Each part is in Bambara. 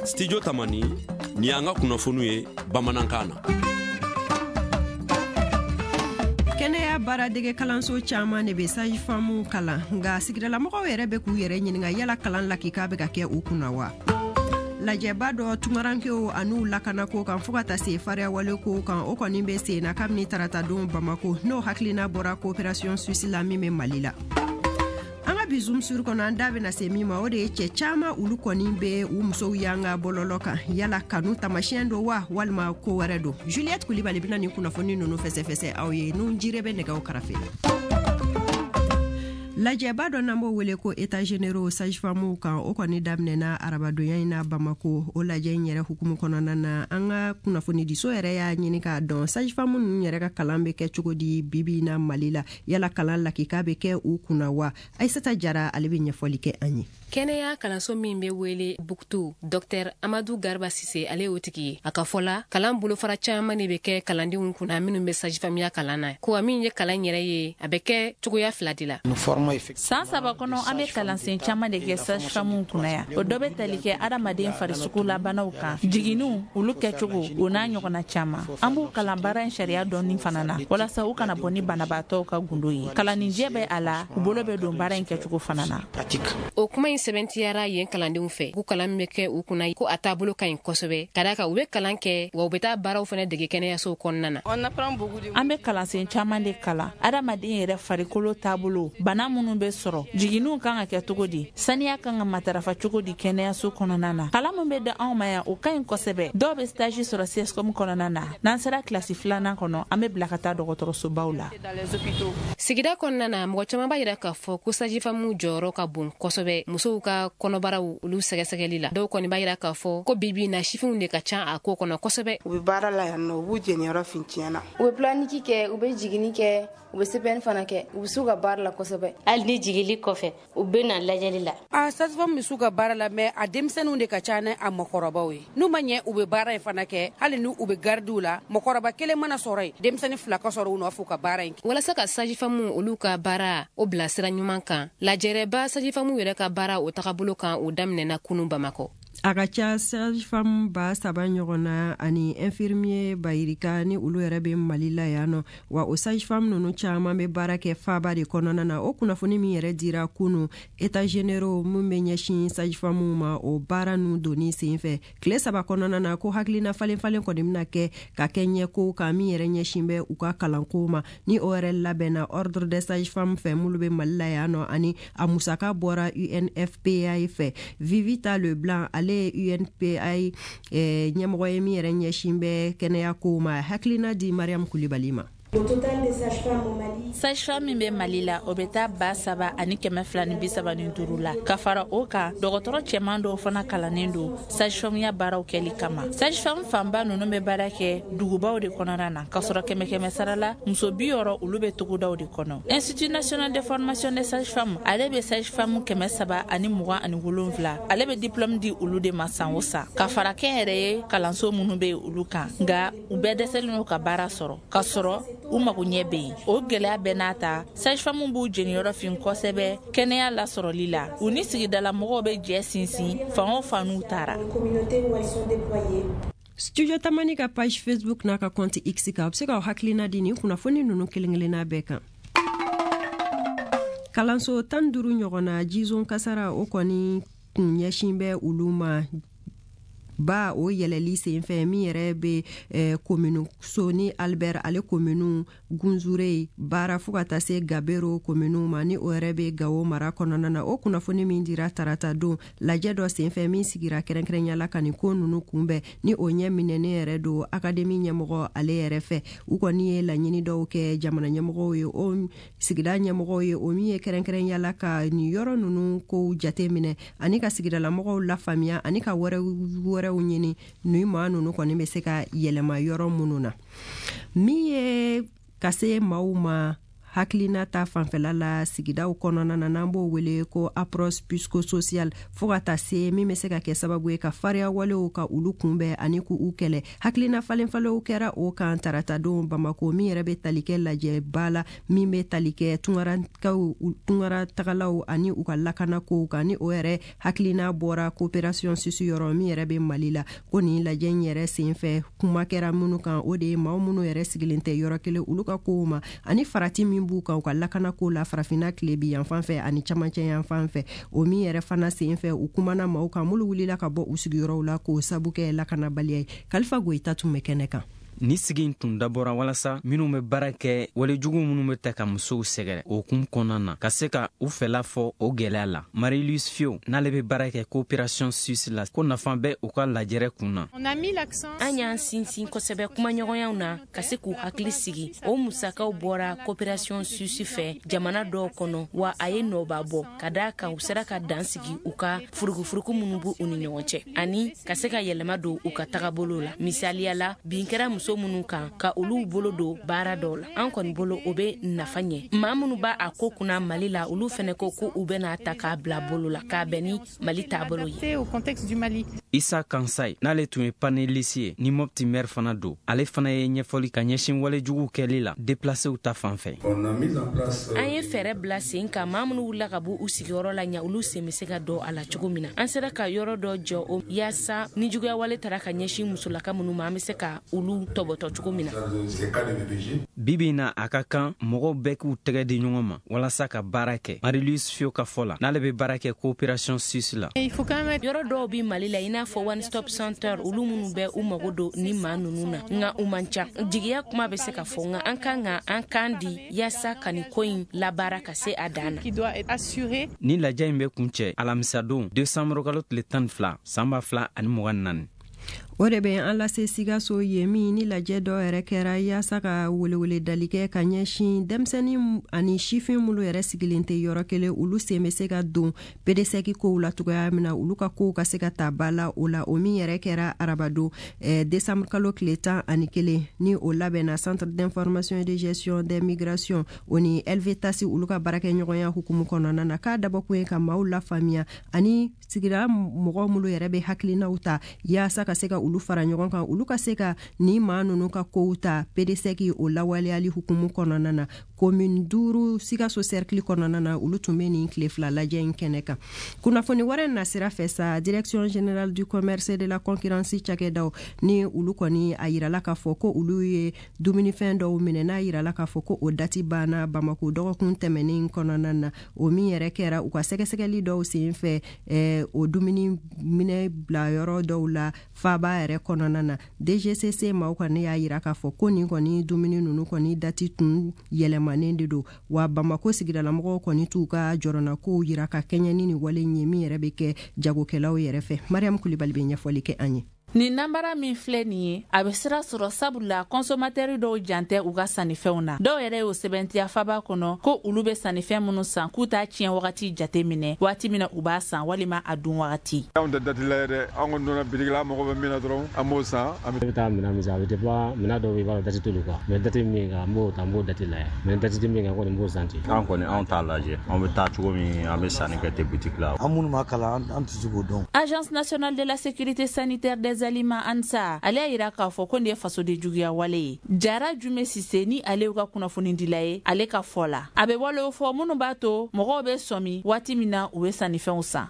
Studio Tamani ni anga kunafonu ye Bamanankan na. Kɛnɛya baaradege kalanso caman ne bɛ sages-femmes kalan nka sigidalamɔgɔw yɛrɛ bɛ k'u yɛrɛ ɲininka yala kalan lakika bɛ ka kɛ u kunna wa? Lajɛba dɔ tungarankew an'u lakanako kan fo ka taa se fariya ko kan o kɔni bɛ sen na kabini taratadon Bamako n'o hakilina bɔra coopération suisse la min bɛ Mali la. An ka bi zoom sur kɔnɔ an da bɛna se min ma o de ye cɛ caman olu kɔni bɛ u musow yanga bɔlɔlɔ kan yala kanu tamasiyɛn do wa walima ko wɛrɛ do. Juliette Kulibali bɛna nin kunnafoni ninnu fɛsɛfɛsɛ aw ye n'u jire bɛ nɛgɛw karafe la. Lajɛba dɔ n'an b'o wele ko état généraux sages-femmes kan o kɔni daminɛna arabadonya in na Bamako o lajɛ in yɛrɛ hukumu kɔnɔna na an ka kunnafoni diso yɛrɛ y'a ɲini k'a dɔn sages-femmes ninnu yɛrɛ ka kalan bɛ kɛ cogo di bibi na Mali la yala kalan lakika bɛ kɛ u kunna wa Aissata Jara ale bɛ ɲɛfɔli kɛ an ye. Kɛnɛya kalanso min bɛ wele Buktu Dr Amadou Garba Sise ale y'o tigi ye a ka fɔla kalan bolofara caman de bɛ kɛ kalandenw kunna minnu bɛ sages-femmes kalan na ko min ye kalan yɛrɛ ye a bɛ kɛ cogoya fila de la. San saba kɔnɔ an bɛ kalansen caman de kɛ sages-femmes kunna yan o dɔ bɛ tali kɛ adamaden farisugu labanaw kan jiginniw olu kɛcogo o n'a ɲɔgɔnna caman an b'u kalan baara in sariya dɔnni fana na walasa u kana bɔ ni banabaatɔw ka gundo ye kalanninjɛ bɛ a la u bolo bɛ don baara in kɛcogo fana na. O kuma in sɛbɛntiyara yen kalandenw fɛ ko kalan min bɛ kɛ u kunna ko a taabolo ka ɲi kosɛbɛ ka da kan u bɛ kalan kɛ wa u bɛ taa baaraw fana dege kɛnɛyasow kɔnɔna na. An bɛ kalansen caman de kalan adamaden yɛrɛ farikolo taabolo bana minnu bɛ sɔrɔ jiginniw kan ka kɛ cogo di saniya kan ka matarafa cogo di kɛnɛyaso kɔnɔna na kalan min bɛ da anw ma yan o ka ɲi kosɛbɛ dɔw bɛ stage sɔrɔ CSCOM kɔnɔna na n'an sera kilasi filanan kɔnɔ an bɛ bila ka taa dɔgɔtɔrɔsobaw la. Sigida kɔnɔna na mɔgɔ caman b'a yira k'a fɔ ko sages-femmes jɔyɔrɔ ka bon kosɛbɛ musow ka kɔnɔbaraw olu sɛgɛsɛgɛli la dɔw kɔni b'a yira k'a fɔ ko bibi na sifinw de ka ca a ko kɔnɔ kosɛbɛ. U bɛ baara la yan nɔ u b'u jɛniyɔrɔ fin tiɲɛna u bɛ planiki kɛ u bɛ jiginni kɛ u bɛ CPN fana kɛ u bɛ s'u ka baara la kosɛbɛ hali ni jigili kɔfɛ u bɛ na lajɛli la. Sages-femmes bɛ s'u ka baara la mɛ a denmisɛnninw de ka ca ni a mɔgɔkɔrɔbaw ye n'u ma ɲɛ u bɛ baara in fana kɛ hali ni u bɛ gardiw la mɔgɔkɔrɔba kelen mana sɔrɔ yen denmisɛnnin fila ka sɔrɔ u nɔfɛ u ka baara in kɛ. Walasa ka sages-femmes olu ka baara o bila sira ɲuman kan lajɛrɛba sages-femmes yɛrɛ ka baara o tagabolo kan o daminɛna kunun Bamako. A ka ca sages-femmes ba saba ɲɔgɔnna ani infirmier bayirika ni olu yɛrɛ bɛ Mali la yan nɔ wa o sages-femmes ninnu caman bɛ baara kɛ faaba de kɔnɔna na o kunnafoni min yɛrɛ dira kunu état généraux mun bɛ ɲɛsin sages-femmes ma o baara ninnu donni senfɛ tile saba kɔnɔna na ko hakilina falen-falen kɔni bɛna kɛ ka kɛ ɲɛko kan min yɛrɛ ɲɛsin bɛ u ka kalanko ma ni o yɛrɛ labɛnna ordre des sages-femmes fɛ minnu bɛ Mali la yan nɔ ani a musaka bɔra UNFPA fɛ Vivita Leblanc ale UNPI ɲɛmɔgɔ ye min yɛrɛ ɲɛsin bɛ kɛnɛya ko ma hakilina di Mariam Kulibali ma. Sages-femmes min bɛ Mali la o bɛ taa 7,235 la ka fara o kan dɔgɔtɔrɔ cɛman dɔw fana kalannen don sages-femmes baaraw kɛli kama. Sages-femmes fanba ninnu bɛ baara kɛ dugubaw de kɔnɔna na ka sɔrɔ 100 sara la muso 60 olu bɛ togodaw de kɔnɔ. Institut national de formation des sages-femmes ale bɛ sages-femmes 327 ale bɛ diplôme di olu de ma san o san ka fara kɛ yɛrɛ ye kalanso minnu bɛ olu kan nka u bɛɛ dɛsɛlen don ka baara sɔrɔ ka sɔrɔ u mago ɲɛ bɛ yen o gɛlɛya bɛɛ n'a ta sages-femmes b'u jeniyɔrɔ fin kosɛbɛ kɛnɛya lasɔrɔli la u ni sigidala mɔgɔw bɛ jɛ sinsin fan o fan n'u taara. Studio Tamani ka page Facebook n'a ka compte X ka u bɛ se ka hakilina di nin kunnafoni ninnu kelen-kelenna bɛɛ kan. Kalanso 15 ɲɔgɔnna jizon kasara o kɔni kun ɲɛsin bɛ olu ma ba o yɛlɛli senfɛ min yɛrɛ bɛ kominu Soni Albert ale kominu Gunzure baara fo ka taa se Gabero kominu ma ni o yɛrɛ bɛ Gawo mara kɔnɔna na o kunnafoni min dira tarata don lajɛ dɔ senfɛ min sigira kɛrɛnkɛrɛnyala ka nin ko ninnu kunbɛn ni o ɲɛ minɛnen yɛrɛ don akademi ɲɛmɔgɔ ale yɛrɛ fɛ u kɔni ye laɲini dɔw kɛ jamana ɲɛmɔgɔw ye o sigida ɲɛmɔgɔw ye o min ye kɛrɛnkɛrɛnyala ka nin yɔrɔ ninnu kow jate minɛ ani ka sigidalamɔgɔw lafaamuya ani ka wɛrɛw ɲini ni maa ninnu kɔni bɛ se ka yɛlɛma yɔrɔ minnu na min ye ka se maaw ma hakilina ta fanfɛla la sigidaw kɔnɔna na n'an b'o wele ko approche psychosocial fo ka taa se min bɛ se ka kɛ sababu ye ka fariya walew ka olu kunbɛn ani k'u kɛlɛ. Hakilina falenfalenw kɛra o kan taratadenw Bamako min yɛrɛ bɛ tali kɛ lajɛ ba la min bɛ tali kɛ tungara tagalaw ani u ka lakana kow kan, ni o yɛrɛ hakilina bɔra coopération suisse yɔrɔ min yɛrɛ bɛ Mali la. Ko nin lajɛ in yɛrɛ senfɛ kuma kɛra minnu kan o de ye maa minnu yɛrɛ sigilen tɛ yɔrɔ kelen olu ka kow ma ani farati min b'u kan u ka lakana ko la farafina tilebi yan fan fɛ ani camancɛ yan fan fɛ. O min yɛrɛ fana senfɛ u kumana maaw kan minnu wulila ka bɔ u sigiyɔrɔw la k'o sabu kɛ lakanabaliya ye. Kalifa Goyita tun bɛ kɛnɛ kan. Ni sigi in tun dabɔra walasa minnu bɛ baara kɛ walejugu minnu bɛ ta ka musow sɛgɛrɛ o hukumu kɔnɔna na ka se ka u fɛla fɔ o gɛlɛya la. Marie-Louise Fio n'ale bɛ baara kɛ coopération suisse la ko nafa bɛ u ka lajɛrɛ kun na. An y'an sinsin kosɛbɛ kumaɲɔgɔnyaw na ka se k'u hakili sigi. O musakaw bɔra coopération suisse fɛ jamana dɔw kɔnɔ wa a ye nɔba bɔ ka daa kan u sera ka dan sigi u ka furugufurugu minnu b'u ni ɲɔgɔn cɛ ani ka se ka yɛlɛma don u ka tagabolo la. Misaliya la bin kɛra muso minnu kan ka olu bolo do baara dɔw la. An kɔni bolo o bɛ nafa ɲɛ. Maa minnu b'a a ko kunna Mali la olu fɛnɛ ko ko u bɛna ta k'a bila bolo la k'a bɛn ni Mali taabolo ye. Isa Kansai n'ale tun ye panéliste ye ni Mopti maire fana do. Ale fana ye ɲɛfɔli ka ɲɛsin walejugu kɛli la déplacéw ta fanfɛ. An ye fɛɛrɛ bila sen kan maa minnu wulila ka bɔ u sigiyɔrɔ la ɲa olu sen bɛ se ka dɔ a la cogo min na. An sera ka yɔrɔ dɔ jɔ o yaasa ni juguya wale tara ka ɲɛsin musolaka minnu ma an bɛ se ka olu tɔbɔtɔ cogo min na. Bibi na a ka kan mɔgɔw bɛɛ k'u tɛgɛ di ɲɔgɔn ma walasa ka baara kɛ. Marie-Louise Fio ka fɔ la n'ale bɛ baara kɛ coopération suisse la. Yɔrɔ dɔw bi Mali la i n'a fɔ one stop center olu minnu bɛ u mago don ni maa ninnu na nka u man ca. Jigiya kuma bɛ se ka fɔ nka an kan di yaasa ka nin ko in labaara ka se a dan na. Ni lajɛ in bɛ kun cɛ alamisadon décembre kalo tile 12 san 2024. O de bɛ an lase Sikaso ye min ni lajɛ dɔ yɛrɛ kɛra yaasa ka welewele dali kɛ ka ɲɛsin denmisɛnnin ani sifin minnu yɛrɛ sigilen tɛ yɔrɔ kelen olu sen bɛ se ka don PDSEC kow la cogoya min na olu ka kow ka se ka ta ba la o la o min yɛrɛ kɛra arabadon décembre kalo tile 11 ni o labɛnna centre d'information et de gestion des migrations o ni LVTASI olu ka baarakɛɲɔgɔnya hukumu kɔnɔna na k'a dabɔkun ye ka maaw lafaamuya ani sigida mɔgɔ minnu yɛrɛ bɛ hakilinaw ta yaasa ka se ka olu fara ɲɔgɔn kan olu ka se ka ni maa ninnu ka kow ta PDSEC o lawaleyali hukumu kɔnɔna na. Commune 5 Sikaso cercle kɔnɔna na olu tun bɛ nin tile fila lajɛ in kɛnɛ kan. Kunnafoni wɛrɛ nasira fɛ sa direction générale du commerce et de la concurrence cakɛdaw ni olu kɔni a yirala k'a fɔ ko olu ye dumunifɛn dɔw minɛ n'a yirala k'a fɔ ko o dati banna Bamako dɔgɔkun tɛmɛnen kɔnɔna na o min yɛrɛ kɛra u ka sɛgɛsɛgɛli dɔw sen fɛ o dumuni minɛ bila yɔrɔ dɔw la faba yɛrɛ kɔnɔna na. DGCC maaw kɔni y'a yira k'a fɔ ko nin kɔni dumuni ninnu kɔni dati tun yɛlɛmanen de do wa Bamako sigidalamɔgɔw kɔni t'u ka jɔrɔna kow yira ka kɛɲɛ ni nin wale ɲɛ min yɛrɛ bɛ kɛ jagokɛlaw yɛrɛ fɛ. Mariam Kulibali bɛ ɲɛfɔli kɛ an ye. Ni nambara min filɛ nin ye a bɛ sira sɔrɔ sabula consommateurs dɔw jantɛ u ka sannifɛnw na. Dɔw yɛrɛ y'o sɛbɛntiya faba kɔnɔ ko olu bɛ sannifɛn minnu san k'u t'a tiɲɛ wagati jate minɛ waati min na u b'a san walima a dun wagati. Anw tɛ dati la yɛrɛ an kɔni donna birikila mɔgɔ bɛ min na dɔrɔn an b'o san. An bɛ taa minɛn min san a bɛ dépend minɛn dɔw bɛ yen i b'a dɔn dati t'olu kan mais dati min kan an b'o ta an b'o dati lajɛ mais dati tɛ min kan kɔni n b'o san ten. An kɔni anw t'a lajɛ an bɛ taa cogo min an bɛ sanni kɛ ten boutique la. An minnu ma kalan an tɛ se k'o dɔn. Agence nationale de la sécurité sanitaire des aliments ANSA ale y'a yira k'a fɔ ko nin ye faso de juguya wale ye. Jara Jume Sise ni ale y'u ka kunnafoni dila ye ale ka fɔ la a bɛ walew fɔ minnu b'a to mɔgɔw bɛ sɔmi waati min na u bɛ sannifɛnw san.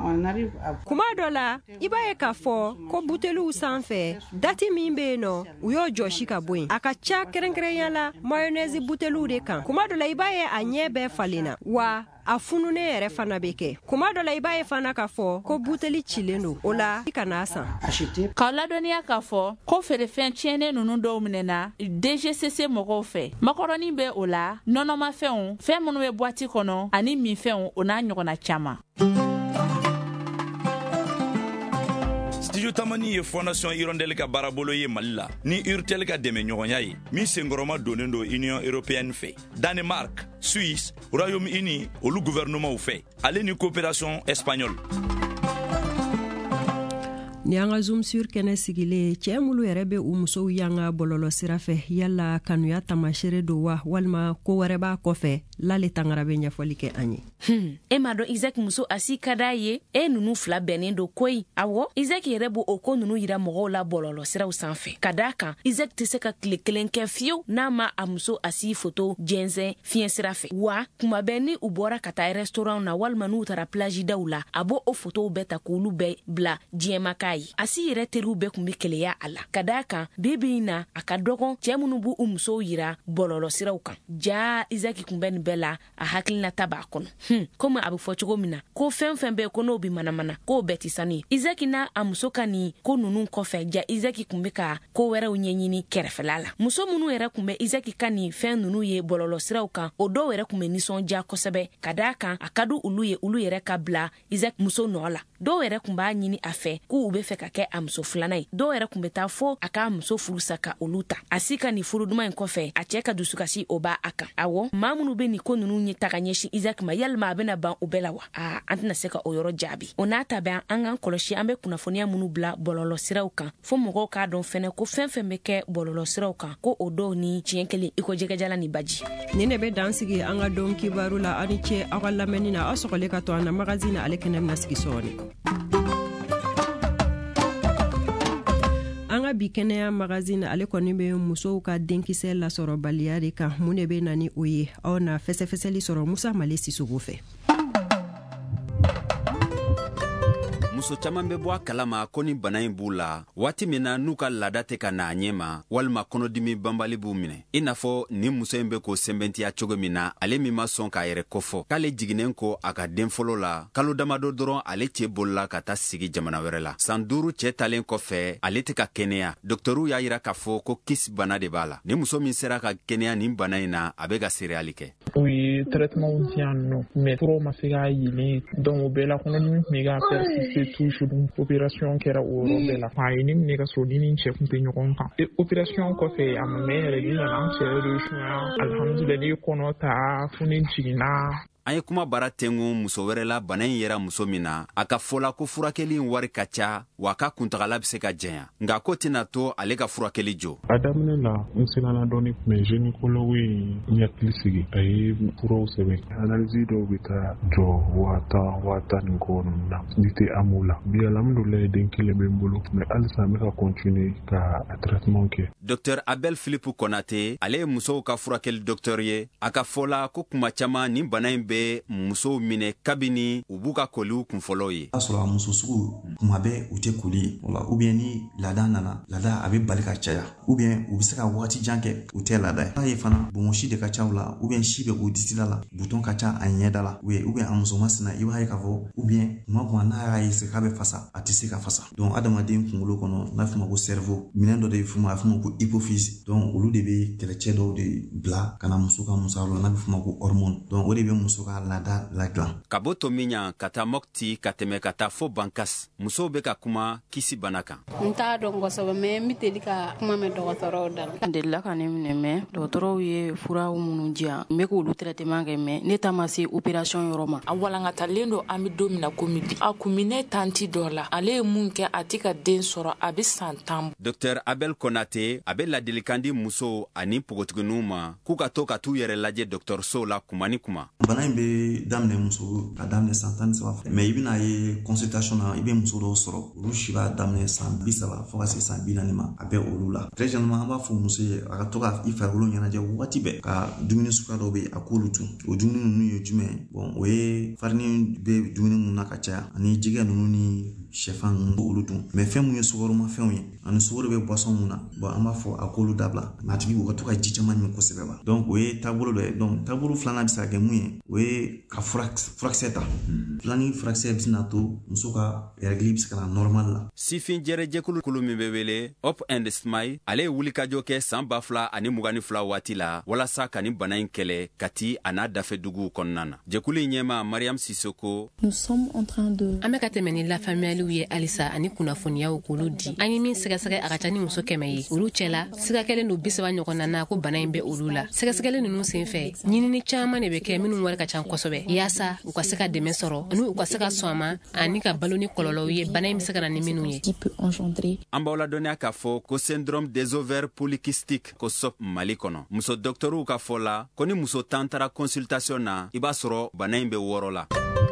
Kuma dɔ la i b'a ye k'a fɔ ko buteliw sanfɛ dati min bɛ yen nɔ u y'o jɔsi ka bɔ yen a ka ca kɛrɛnkɛrɛnya la mayonnaise buteliw de kan. Kuma dɔ la i b'a ye a ɲɛ bɛɛ falenna wa a fununen yɛrɛ fana bɛ kɛ. Kuma dɔ la i b'a ye fana k'a fɔ ko buteli cilen don o la i kana san. K'aw ladɔnniya k'a fɔ ko feerefɛn tiɲɛnen ninnu dɔw minɛna DGCC mɔgɔw fɛ makɔrɔni bɛ o la nɔnɔmafɛnw fɛn minnu bɛ boîte kɔnɔ ani minfɛnw o n'a ɲɔgɔnna caman. Studio Tamani ye Fondation Hirondelle ka baarabolo ye Mali la ni Urtel ka dɛmɛ ɲɔgɔnya ye min senkɔrɔma donnen do Union Européenne fɛ. Danemark, Suisse, Royaume-Uni olu gouvernement fɛ ale ni coopération espagnole. ni an ka zoom sur kɛnɛ sigilen cɛɛ mulu yɛrɛ be u musow y'an ka bɔlɔlɔ sira fɛ yala kanuya tamasere do wa walima ko wɛrɛ b'a kɔfɛ lale tangara be ɲɛfɔli kɛ an ye e m'a dɔn Isaac muso a si ka d'a ye e nunu fila bɛnnen do koyi awɔ Isaac yɛrɛ bo o ko nunu yira mɔgɔw la bɔlɔlɔ siraw sanfɛ ka d'a kan Isaac tɛ se ka tile kelen kɛ fiyewu n'a ma a muso a si foto jɛnsɛn fiɲɛ sira fɛ wa kuma bɛɛ ni u bɔra ka taa restaurant na walima n'u tara plage daw la a bo o fotow bɛɛ ta k'olu bɛɛ bila diɲɛma k'a ye a si yɛrɛ teriw bɛɛ kun be keleya a la ka d'a kan bibi na a ka dɔgɔn cɛɛ minnu b'u u musow yira bɔlɔlɔ siraw kan ja Isaac kun bɛ nin bɛɛ la a hakilinata b'a kɔnɔ komi a bɛ fɔ cogo min na ko fɛn fɛn bɛ ko n'o bi manamana k'o bɛɛ ti sanu ye Isaac n'a a muso ka nin ko nunu kɔfɛ ja Isaac kun bɛ ka ko wɛrɛw ɲɛɲini kɛrɛfɛla la muso minnu yɛrɛ kun bɛ Isaac ka nin fɛn nunu ye bɔlɔlɔ siraw kan o dɔw yɛrɛ kun bɛ nisɔndiya kosɛbɛ ka d'a kan a ka di olu ye olu yɛrɛ ka bila Isaac muso nɔ la dɔw yɛrɛ kun b'a ɲini a fɛ k'u bɛ fɛ ka kɛ a muso filanan ye dɔw yɛrɛ kun bɛ taa fo a ka muso furusa ka olu ta a si ka nin furuduma in kɔfɛ a cɛ ka dusukasi o b'a a kan awɔ maa minnu bɛ nin ko nunu ɲɛ ta ka ɲɛsin Isaac ma yalima a bɛna ban u bɛɛ la wa an tɛna se ka o yɔrɔ jaabi o n'a ta bɛn an k'an kɔlɔsi an bɛ kunnafoniya minnu bila bɔlɔlɔ siraw kan fo mɔgɔw k'a dɔn fɛnɛ ko fɛn fɛn bɛ kɛ bɔlɔlɔ siraw kan ko o dɔw ni tiɲɛ kelen i ko jɛgɛjala ni baji nin de bɛ dan sigi an ka don kibaru la aw ni ce aw ka lamɛnni na aw sɔgɔlen ka to an na magazine ale kɛnɛ bɛna sigi sɔɔni an ka bi kɛnɛya magazine ale kɔni bɛ musow ka denkisɛ lasɔrɔbaliya de kan mun de bɛ na ni o ye aw na fɛsɛfɛsɛli sɔrɔ Musa Male Sisogo fɛ muso caman bɛ bɔ a kalama ko ni bana in b'u la waati min na n'u ka laada tɛ ka na a ɲɛ ma walima kɔnɔdimi banbali b'u minɛ i n'a fɔ nin muso in bɛ k'o sɛbɛntiya cogo min na ale min ma sɔn k'a yɛrɛ kofɔ k'ale jiginnen ko a ka den fɔlɔ la kalo damadɔ dɔrɔn ale cɛ bolila ka taa sigi jamana wɛrɛ la san 5 cɛ talen kɔfɛ ale tɛ ka kɛnɛya dɔktɛruw y'a yira k'a fɔ ko kisi bana de b'a la ni muso min sera ka kɛnɛya nin bana in na a bɛ ka seereyali kɛ o ye traitement di yan nɔ mais furaw ma se k'a yelen donc o bɛɛ la kɔnɔdimi tun bɛ ka persister toujours opération kɛra o yɔrɔ bɛɛ la a ye ne minɛ ka sɔrɔ ni ni cɛ kun tɛ ɲɔgɔn kan opération kɔfɛ a ma mɛn yɛrɛ ni nana an cɛ de sunya alhamdulilayi ne ye kɔnɔ ta fo ne jiginna an ye kuma baara tɛngu muso wɛrɛ la bana in yera muso min na a ka fɔla ko furakɛli in wari ka ca wa ka kuntagala bɛ se ka jɛnya nka ko tɛna to ale ka furakɛli jɔ a daminɛ la n siranna dɔɔni mais gynécologue in ɲɛkili sigi a ye furaw sɛbɛn analyse dɔw bɛ taa jɔ 10,000 ni kɔ ninnu na ni tɛ amu la bi alhamdulilayi den kelen bɛ n bolo mais halisa n bɛ ka continuer ka a traitement kɛ Dr Abel Philippe Konate ale ye musow ka furakɛli docteur ye a ka fɔla ko kuma caman nin bana in bɛ musow minɛ kabini u b'u ka koliw kunfɔlɔw ye a sɔrɔ a muso sugu kuma bɛɛ u tɛ koli wala ou bien ni laada nana laada a bɛ bali ka caya ou bien u bɛ se ka waati jan kɛ u tɛ laada ye. A ye fana bonbon de ka ca u la ou bien si bɛ u disila la bouton ka ca a ɲɛda la ou bien a muso masina i b'a ye k'a fɔ ou bien kuma n'a y'a ye se k'a bɛ fasa a tɛ se ka fasa donc adamaden kunkolo kɔnɔ n'a fɔ ma ko cerveau minɛn dɔ de bɛ f'u ma a fɔ ma ko hypophyse donc olu de bɛ kɛlɛcɛ dɔw de bila ka na muso ka musayɔrɔ la n'a bɛ f'u ma ko hormone donc o de bɛ muso ka laada ladilan ka bɔ to min ɲa ka taa Mɔkti ka tɛmɛ ka taa fo Bankas musow bɛ ka kuma kisi bana kan n t'a dɔn kosɛbɛ mais n bɛ teli ka kuma mɛn dɔgɔtɔrɔw da la n delila ka ne minɛ mais dɔgɔtɔrɔw ye furaw minnu di yan n bɛ k'olu traitement kɛ mais ne ta ma se opération yɔrɔ ma a walankatalen don an bɛ don min na komi bi a kun minɛ tanti dɔ la ale ye mun kɛ a tɛ ka den sɔrɔ a bɛ san 10 Dr Abel Konate a bɛ ladilikan di musow ani pogotigininw ma k'u ka to ka t'u yɛrɛ lajɛ dɔgɔtɔrɔsow la kuma ni kuma bana in bɛ daminɛ muso ka daminɛ san 13 mais i bɛna ye consultation na i bɛ muso dɔw sɔrɔ olu si b'a daminɛ san 30 fo ka se san 40 ma a bɛ olu la très généralement an b'a fɔ muso ye a ka to ka i farikolo ɲɛnajɛ waati bɛɛ ka dumuni suguya dɔw bɛ a k'olu dun o dumuni ninnu ye jumɛn bon o ye farini bɛ dumuni minnu na ka caya ani jɛgɛ ninnu ni sɛfan ninnu olu dun mais fɛn mun ye sukaroma fɛnw ye ani sukaro bɛ boisson mun na bon an b'a fɔ a k'olu dabila mais a tigi o ka to ka ji caman min kosɛbɛ ba donc o ye taabolo dɔ ye donc taabolo filanan bɛ se ka kɛ mun ye o ye ka furakisɛ ta filanin furakisɛ bɛ se na to muso ka règle bɛ se ka na normal la sifin jɛrɛjɛkulu min bɛ wele Up and Smile ale ye wulikajɔ kɛ san 2022 waati la walasa ka nin bana in kɛlɛ ka ti a n'a dafe duguw kɔnɔna na jɛkulu in ɲɛma Mariam Sisoko an bɛ ka tɛmɛ ni la faamuyali lajɛliw ye alisa ani kunnafoniyaw k'olu di an ye min sɛgɛsɛgɛ a ka ca ni muso 100 ye olu cɛla siga kɛlen do 30 ɲɔgɔn na ko bana in bɛ olu la sɛgɛsɛgɛli ninnu senfɛ ɲinini caaman de bɛ kɛ minnu wari ka ca kosɛbɛ yaasa u ka se ka dɛmɛ sɔrɔ ani u ka se ka sɔn ma ani ka balo ni kɔlɔlɔw ye bana in bɛ se ka na ni minnu ye an b'aw ladɔnniya k'a fɔ ko syndrome des ovaires polykystiques ko SOP Mali kɔnɔ muso dɔktɔrɔw ka fɔ la ko ni muso 10 taara consultation na i b'a sɔrɔ bana in bɛ 6 la